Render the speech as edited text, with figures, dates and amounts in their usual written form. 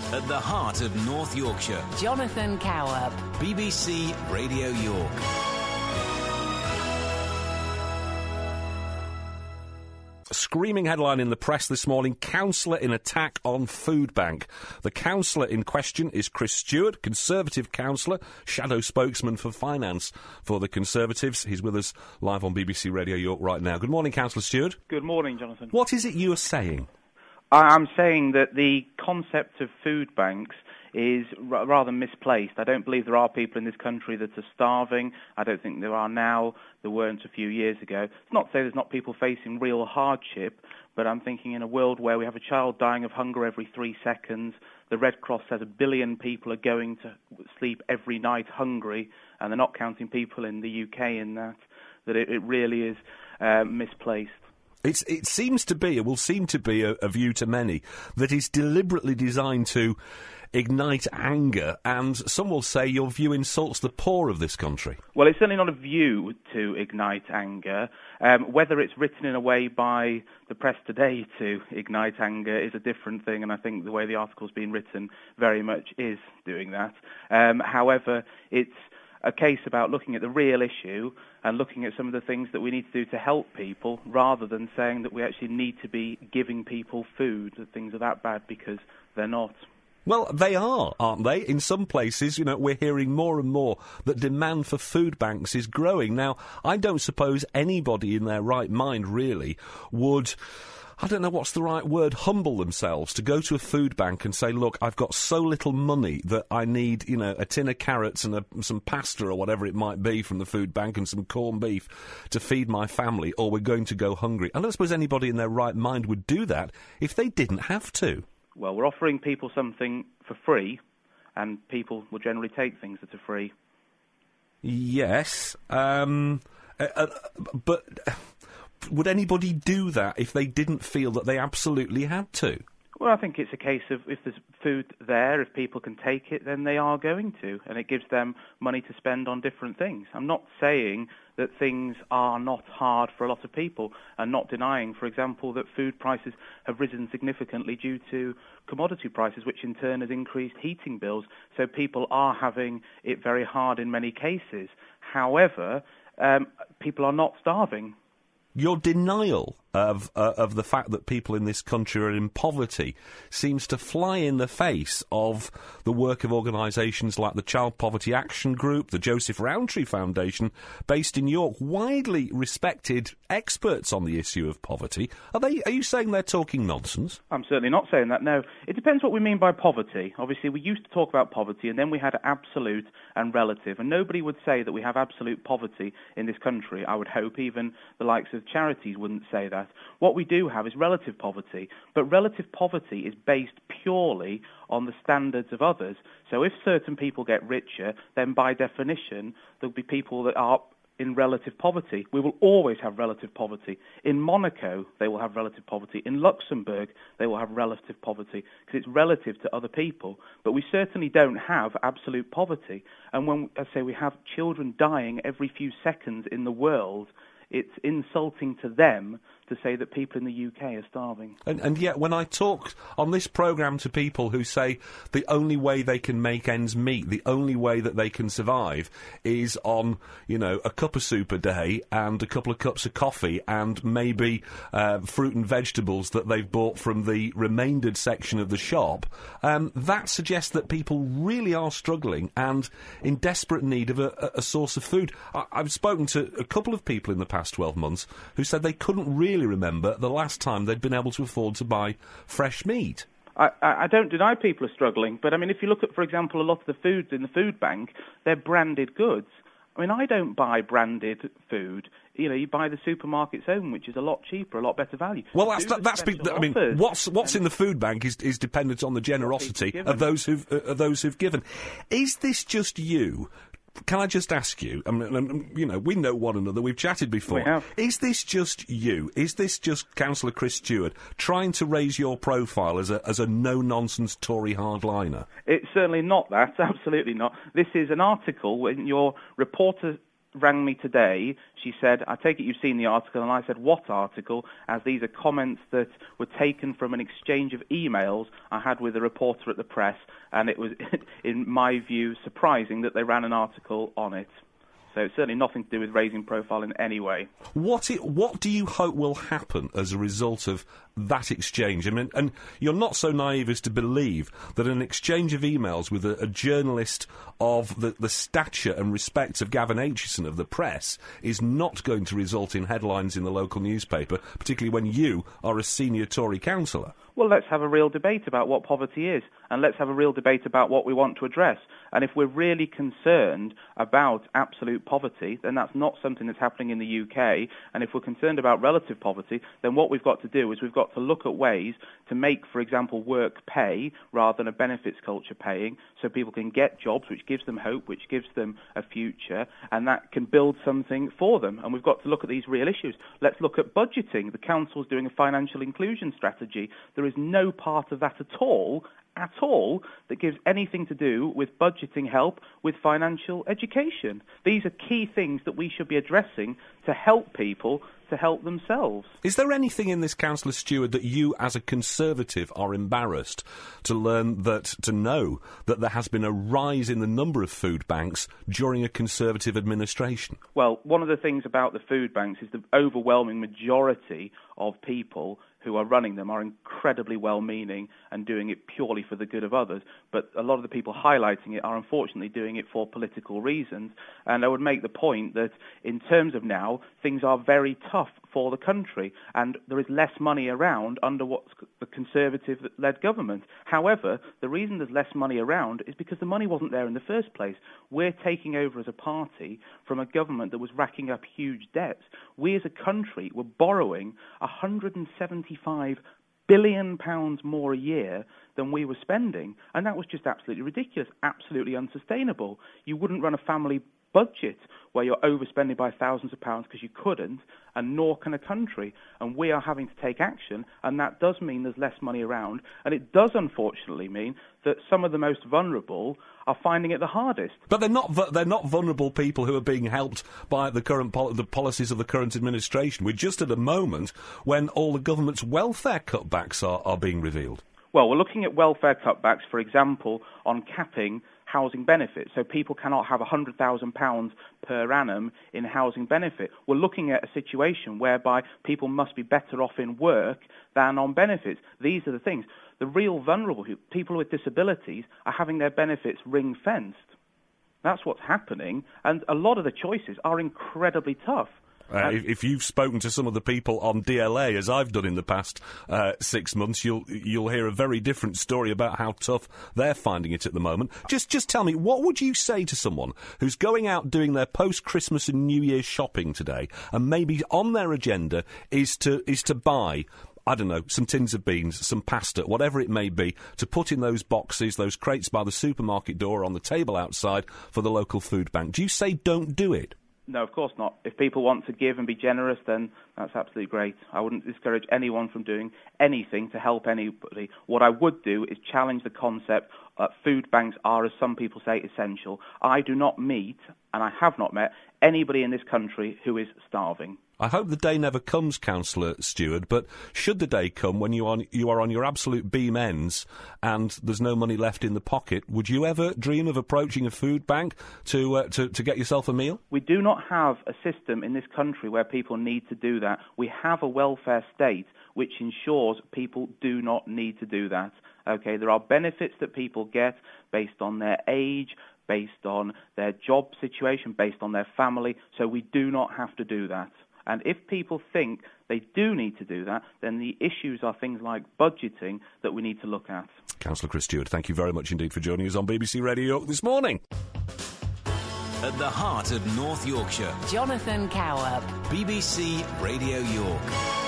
at the heart of North Yorkshire. Jonathan Coward. BBC Radio York. A screaming headline in the press this morning: councillor in attack on food bank. The councillor in question is Chris Stewart, Conservative councillor, shadow spokesman for finance for the Conservatives. He's with us live on BBC Radio York right now. Good morning, Councillor Stewart. Good morning, Jonathan. What is it you are saying? I'm saying that the concept of food banks is rather misplaced. I don't believe there are people in this country that are starving. I don't think there are now. There weren't a few years ago. It's not to say there's not people facing real hardship, but I'm thinking in a world where we have a child dying of hunger every 3 seconds, the Red Cross says 1 billion people are going to sleep every night hungry, and they're not counting people in the UK in that it really is misplaced. It seems to be, it will seem to be a view to many, that is deliberately designed to ignite anger, and some will say your view insults the poor of this country. Well, it's certainly not a view to ignite anger. Whether it's written in a way by the press today to ignite anger is a different thing, and I think the way the article's been written very much is doing that. However, it's a case about looking at the real issue and looking at some of the things that we need to do to help people, rather than saying that we actually need to be giving people food, that things are that bad, because they're not. Well, they are, aren't they? In some places, we're hearing more and more that demand for food banks is growing. Now, I don't suppose anybody in their right mind really would, I don't know what's the right word, humble themselves to go to a food bank and say, look, I've got so little money that I need, a tin of carrots and some pasta or whatever it might be from the food bank and some corned beef to feed my family, or we're going to go hungry. I don't suppose anybody in their right mind would do that if they didn't have to. Well, we're offering people something for free, and people will generally take things that are free. Yes, but would anybody do that if they didn't feel that they absolutely had to? Well, I think it's a case of if there's food there, if people can take it, then they are going to, and it gives them money to spend on different things. I'm not saying that things are not hard for a lot of people, and not denying, for example, that food prices have risen significantly due to commodity prices, which in turn has increased heating bills, so people are having it very hard in many cases. However, people are not starving. Your denial of the fact that people in this country are in poverty seems to fly in the face of the work of organisations like the Child Poverty Action Group, the Joseph Rowntree Foundation, based in York, widely respected experts on the issue of poverty. Are you saying they're talking nonsense? I'm certainly not saying that, no. It depends what we mean by poverty. Obviously, we used to talk about poverty, and then we had absolute and relative, and nobody would say that we have absolute poverty in this country. I would hope even the likes of charities wouldn't say that. What we do have is relative poverty, but relative poverty is based purely on the standards of others. So if certain people get richer, then by definition there'll be people that are in relative poverty. We will always have relative poverty. In Monaco, they will have relative poverty. In Luxembourg, they will have relative poverty, because it's relative to other people. But we certainly don't have absolute poverty. And when I say we have children dying every few seconds in the world, it's insulting to them to say that people in the UK are starving. And yet, when I talk on this programme to people who say the only way they can make ends meet, the only way that they can survive is on, a cup of soup a day and a couple of cups of coffee and maybe fruit and vegetables that they've bought from the remaindered section of the shop, that suggests that people really are struggling and in desperate need of a source of food. I've spoken to a couple of people in the past 12 months who said they couldn't really remember the last time they'd been able to afford to buy fresh meat. I don't deny people are struggling, but I mean, if you look at, for example, a lot of the foods in the food bank, they're branded goods. I mean, I don't buy branded food. You buy the supermarket's own, which is a lot cheaper, a lot better value. Well, what's in the food bank is dependent on the generosity of those who've given. Is this just you? Can I just ask you, we know one another, we've chatted before. We have. Is this just you? Is this just Councillor Chris Stewart trying to raise your profile as a no-nonsense Tory hardliner? It's certainly not that, absolutely not. This is an article when your reporter rang me today. She said, I take it you've seen the article, and I said, what article? As these are comments that were taken from an exchange of emails I had with a reporter at the press, and it was, in my view, surprising that they ran an article on it. So it's certainly nothing to do with raising profile in any way. What do you hope will happen as a result of that exchange? I mean, and you're not so naive as to believe that an exchange of emails with a journalist of the stature and respect of Gavin Aitchison of the press is not going to result in headlines in the local newspaper, particularly when you are a senior Tory councillor. Well, let's have a real debate about what poverty is, and let's have a real debate about what we want to address. And if we're really concerned about absolute poverty, then that's not something that's happening in the UK. And if we're concerned about relative poverty, then what we've got to do is we've got to look at ways to make, for example, work pay rather than a benefits culture paying, so people can get jobs, which gives them hope, which gives them a future, and that can build something for them. And we've got to look at these real issues. Let's look at budgeting. The council's doing a financial inclusion strategy. There is no part of that at all, that gives anything to do with budgeting help with financial education. These are key things that we should be addressing to help people to help themselves. Is there anything in this, Councillor Stewart, that you as a Conservative are embarrassed to know that there has been a rise in the number of food banks during a Conservative administration? Well, one of the things about the food banks is the overwhelming majority of people who are running them are incredibly well-meaning and doing it purely for the good of others. But a lot of the people highlighting it are unfortunately doing it for political reasons. And I would make the point that in terms of now, things are very tough for the country, and there is less money around under what's the Conservative-led government. However, the reason there's less money around is because the money wasn't there in the first place. We're taking over as a party from a government that was racking up huge debts. We as a country were borrowing £175 billion more a year than we were spending, and that was just absolutely ridiculous, absolutely unsustainable. You wouldn't run a family budget where you're overspending by thousands of pounds because you couldn't, and nor can a country. And we are having to take action, and that does mean there's less money around, and it does unfortunately mean that some of the most vulnerable are finding it the hardest. But they're not vulnerable people who are being helped by the current the policies of the current administration. We're just at a moment when all the government's welfare cutbacks are being revealed. Well, we're looking at welfare cutbacks, for example, on capping housing benefits, so people cannot have £100,000 per annum in housing benefit. We're looking at a situation whereby people must be better off in work than on benefits. These are the things. The real vulnerable people with disabilities are having their benefits ring-fenced. That's what's happening, and a lot of the choices are incredibly tough. If you've spoken to some of the people on DLA, as I've done in the past 6 months, you'll hear a very different story about how tough they're finding it at the moment. Just tell me, what would you say to someone who's going out doing their post-Christmas and New Year's shopping today, and maybe on their agenda is to buy, I don't know, some tins of beans, some pasta, whatever it may be, to put in those boxes, those crates by the supermarket door, on the table outside for the local food bank? Do you say don't do it? No, of course not. If people want to give and be generous, then that's absolutely great. I wouldn't discourage anyone from doing anything to help anybody. What I would do is challenge the concept that food banks are, as some people say, essential. I do not meet, and I have not met, anybody in this country who is starving. I hope the day never comes, Councillor Stewart, but should the day come when you are on your absolute beam ends and there's no money left in the pocket, would you ever dream of approaching a food bank to get yourself a meal? We do not have a system in this country where people need to do that. We have a welfare state which ensures people do not need to do that. Okay, there are benefits that people get based on their age, based on their job situation, based on their family, so we do not have to do that. And if people think they do need to do that, then the issues are things like budgeting that we need to look at. Councillor Chris Stewart, thank you very much indeed for joining us on BBC Radio York this morning. At the heart of North Yorkshire, Jonathan Coward. BBC Radio York.